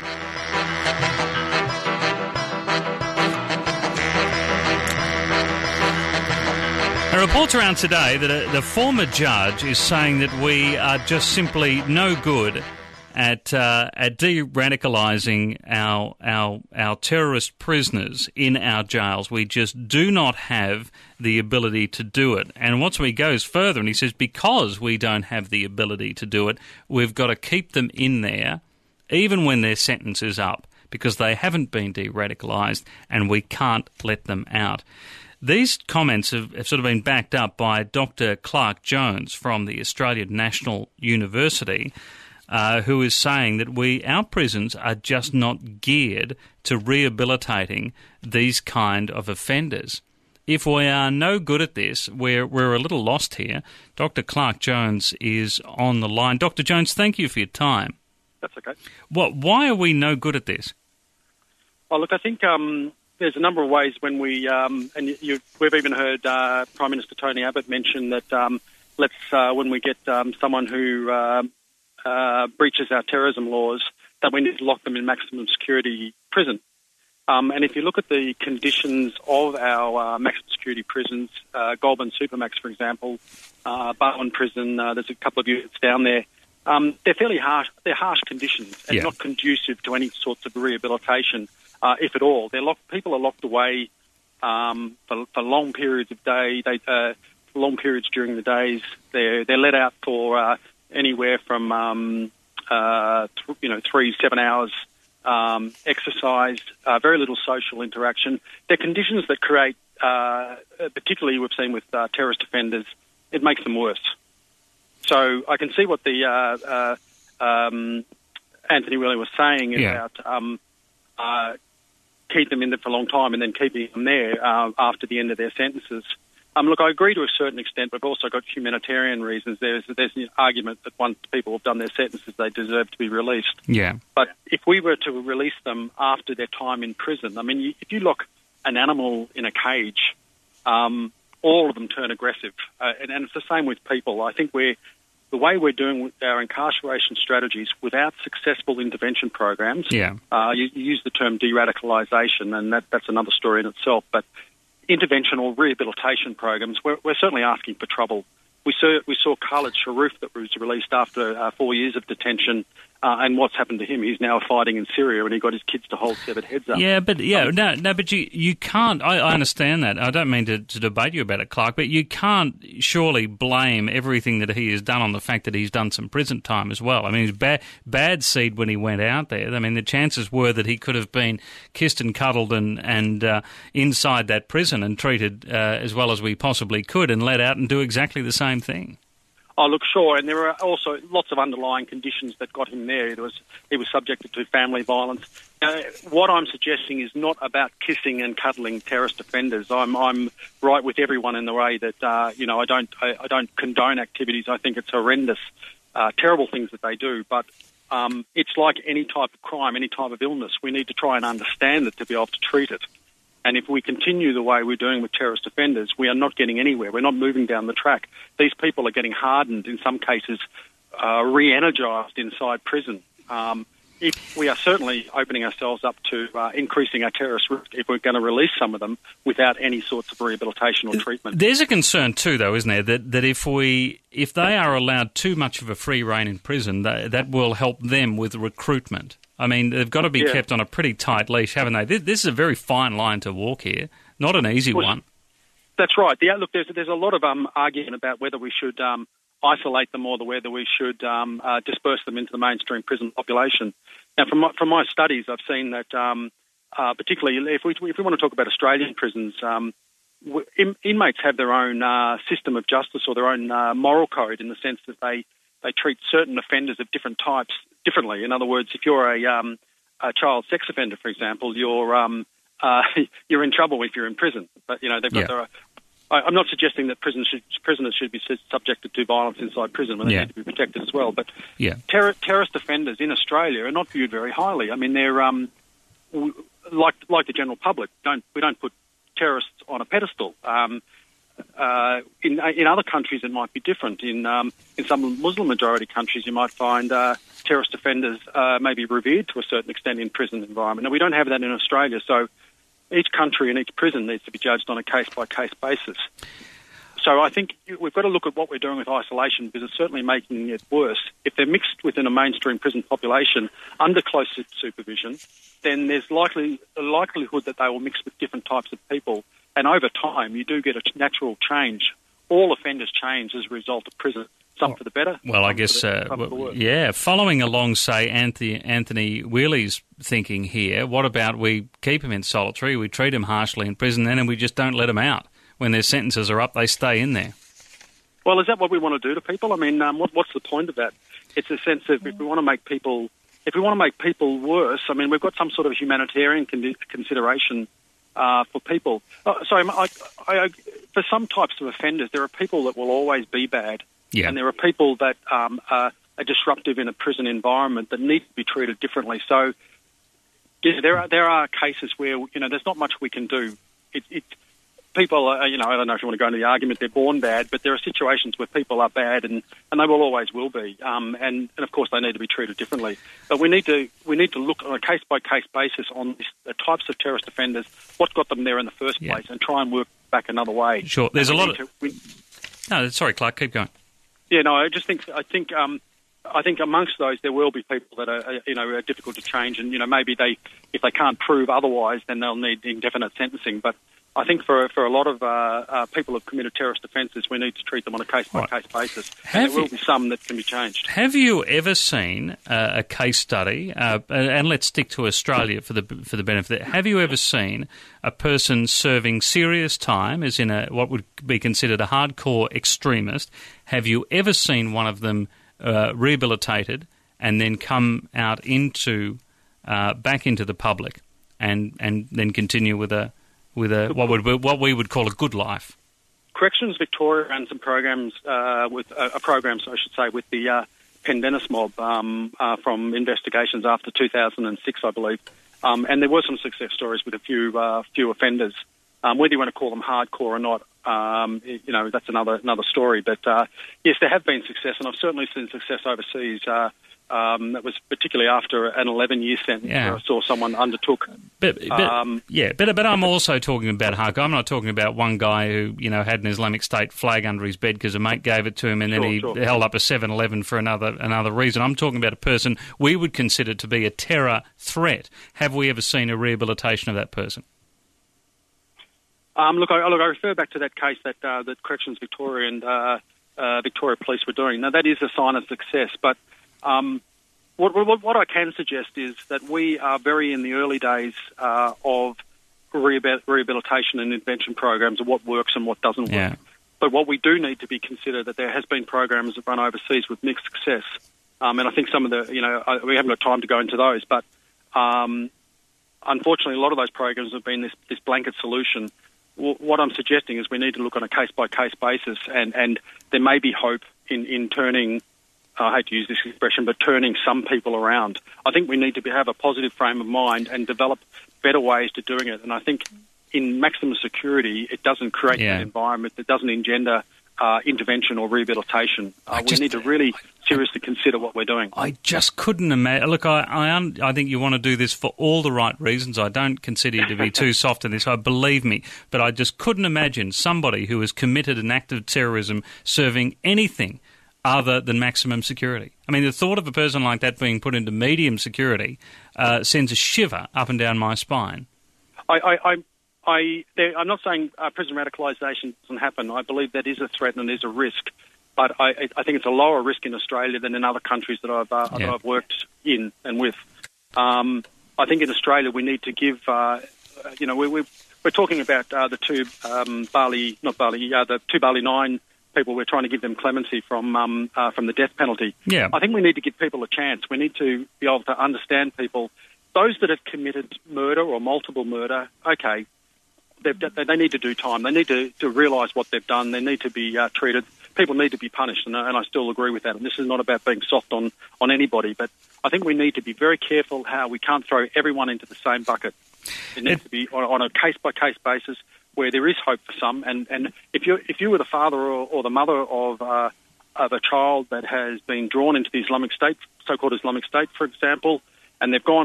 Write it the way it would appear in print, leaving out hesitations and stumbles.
A report's around today that the former judge is saying that we are just simply no good at de-radicalising our terrorist prisoners in our jails. We just do not have the ability to do it. And he goes further and he says because we don't have the ability to do it, we've got to keep them in there even when their sentence is up because they haven't been de-radicalised and we can't let them out. These comments have sort of been backed up by Dr. Clark Jones from the Australian National University, who is saying that our prisons are just not geared to rehabilitating these kind of offenders. If we are no good at this, we're a little lost here. Dr. Clark Jones is on the line. Dr. Jones, thank you for your time. That's okay. Why are we no good at this? Oh, look, I think there's a number of ways when we, we've even heard Prime Minister Tony Abbott mention that when we get someone who breaches our terrorism laws, that we need to lock them in maximum security prison. And if you look at the conditions of our maximum security prisons, Goulburn Supermax, for example, Barwon Prison, there's a couple of units down there, they're fairly harsh. They're harsh conditions and not conducive to any sorts of rehabilitation. If at all. People are locked away for long periods of day. Long periods during the days. They're let out for anywhere from 3-7 hours exercise. Very little social interaction. They're conditions that create, particularly we've seen with terrorist offenders, it makes them worse. So I can see what the Anthony Whelan was saying about. Keep them in there for a long time and then keeping them there after the end of their sentences. Look, I agree to a certain extent, but I've also got humanitarian reasons. There's an argument that once people have done their sentences, they deserve to be released. Yeah. But if we were to release them after their time in prison, I mean, if you lock an animal in a cage, all of them turn aggressive. And it's the same with people. I think the way we're doing our incarceration strategies without successful intervention programs, you use the term de-radicalisation, and that's another story in itself, but intervention or rehabilitation programs, we're certainly asking for trouble. We saw Khalid Sharif that was released after 4 years of detention, and what's happened to him? He's now fighting in Syria, and he got his kids to hold severed heads up. But you can't. I understand that. I don't mean to debate you about it, Clark, but you can't surely blame everything that he has done on the fact that he's done some prison time as well. I mean, he's bad seed when he went out there. I mean, the chances were that he could have been kissed and cuddled and inside that prison and treated as well as we possibly could, and let out and do exactly the same thing. Oh, look, sure, and there are also lots of underlying conditions that got him there. He was subjected to family violence. What I'm suggesting is not about kissing and cuddling terrorist offenders. I'm right with everyone in the way that I don't condone activities. I think it's horrendous, terrible things that they do. But it's like any type of crime, any type of illness. We need to try and understand it to be able to treat it. And if we continue the way we're doing with terrorist offenders, we are not getting anywhere. We're not moving down the track. These people are getting hardened, in some cases, re-energised inside prison. If we are certainly opening ourselves up to increasing our terrorist risk if we're going to release some of them without any sorts of rehabilitation or treatment. There's a concern too, though, isn't there, that if they are allowed too much of a free rein in prison, that will help them with recruitment. I mean, they've got to be kept on a pretty tight leash, haven't they? This is a very fine line to walk here, not an easy one. That's right. Look, there's a lot of argument about whether we should isolate them or whether we should disperse them into the mainstream prison population. Now, from my studies, I've seen that particularly if we want to talk about Australian prisons, inmates have their own system of justice or their own moral code in the sense that they treat certain offenders of different types differently. In other words, if you're a child sex offender, for example, you're in trouble if you're in prison. But they've got I'm not suggesting that prisoners should be subjected to violence inside prison when they need to be protected as well. But terrorist offenders in Australia are not viewed very highly. I mean, they're like the general public. We don't put terrorists on a pedestal. in other countries it might be different. In some Muslim-majority countries you might find terrorist offenders may be revered to a certain extent in prison environment. Now, we don't have that in Australia, so each country and each prison needs to be judged on a case-by-case basis. So I think we've got to look at what we're doing with isolation, because it's certainly making it worse. If they're mixed within a mainstream prison population under close supervision, then there's a likelihood that they will mix with different types of people. And over time, you do get a natural change. All offenders change as a result of prison. Some for the better. Well, I guess, following along, say, Anthony Wheely's thinking here, what about we keep them in solitary, we treat them harshly in prison, and we just don't let them out? When their sentences are up, they stay in there. Well, is that what we want to do to people? I mean, what's the point of that? It's a sense of if we want to make people worse. I mean, we've got some sort of humanitarian consideration for people. For some types of offenders, there are people that will always be bad, and there are people that are disruptive in a prison environment that need to be treated differently. So, there are cases where there's not much we can do. People, I don't know if you want to go into the argument, they're born bad, but there are situations where people are bad, and they will be. And of course, they need to be treated differently. But we need to look on a case-by-case basis on the types of terrorist offenders, what got them there in the first place, and try and work back another way. Sure. There's a lot of... No, sorry, Clark, keep going. Yeah, no, I think amongst those there will be people that are difficult to change, and maybe if they can't prove otherwise, then they'll need indefinite sentencing. But I think for a lot of people who have committed terrorist offences, we need to treat them on a case-by-case basis. And there will be some that can be changed. Have you ever seen a case study, and let's stick to Australia for the benefit, have you ever seen a person serving serious time, as in what would be considered a hardcore extremist? Have you ever seen one of them rehabilitated and then come out back into the public and then continue with what we would call a good life? Corrections Victoria ran some programs with the Penn Dennis mob from investigations after 2006, I believe, and there were some success stories with a few offenders. Whether you want to call them hardcore or not, that's another story. But yes, there have been success, and I've certainly seen success overseas. That was particularly after an 11-year sentence where I saw someone undertook. But I'm also talking about hardcore. I'm not talking about one guy who had an Islamic State flag under his bed because a mate gave it to him, and then he held up a 7-Eleven for another reason. I'm talking about a person we would consider to be a terror threat. Have we ever seen a rehabilitation of that person? Look, I refer back to that case that Corrections Victoria and Victoria Police were doing. Now, that is a sign of success, but what I can suggest is that we are very in the early days of rehabilitation and intervention programs of what works and what doesn't work. But what we do need to be considered that there has been programs that run overseas with mixed success, and I think some of the we haven't got time to go into those, but unfortunately a lot of those programs have been this blanket solution. What I'm suggesting is we need to look on a case-by-case basis, and there may be hope in turning, I hate to use this expression, but turning some people around. I think we need to have a positive frame of mind and develop better ways to doing it. And I think in maximum security, it doesn't create an environment that doesn't engender intervention or rehabilitation. We need to really seriously consider what we're doing. I just couldn't imagine. Look, I think you want to do this for all the right reasons. I don't consider you to be too soft in this. Believe me. But I just couldn't imagine somebody who has committed an act of terrorism serving anything other than maximum security. I mean, the thought of a person like that being put into medium security sends a shiver up and down my spine. I'm not saying prison radicalisation doesn't happen. I believe that is a threat and is a risk, but I think it's a lower risk in Australia than in other countries that I've worked in and with. I think in Australia we need to give, we're talking about the two Bali 9 people. We're trying to give them clemency from the death penalty. Yeah. I think we need to give people a chance. We need to be able to understand people. Those that have committed murder or multiple murder, okay. They need to do time. They need to realise what they've done. They need to be treated. People need to be punished, and I still agree with that. And this is not about being soft on anybody, but I think we need to be very careful how we can't throw everyone into the same bucket. It needs to be on a case-by-case basis. where there is hope for some. And if you were the father or the mother of a child that has been drawn into the Islamic State, so-called Islamic State, for example, and they've gone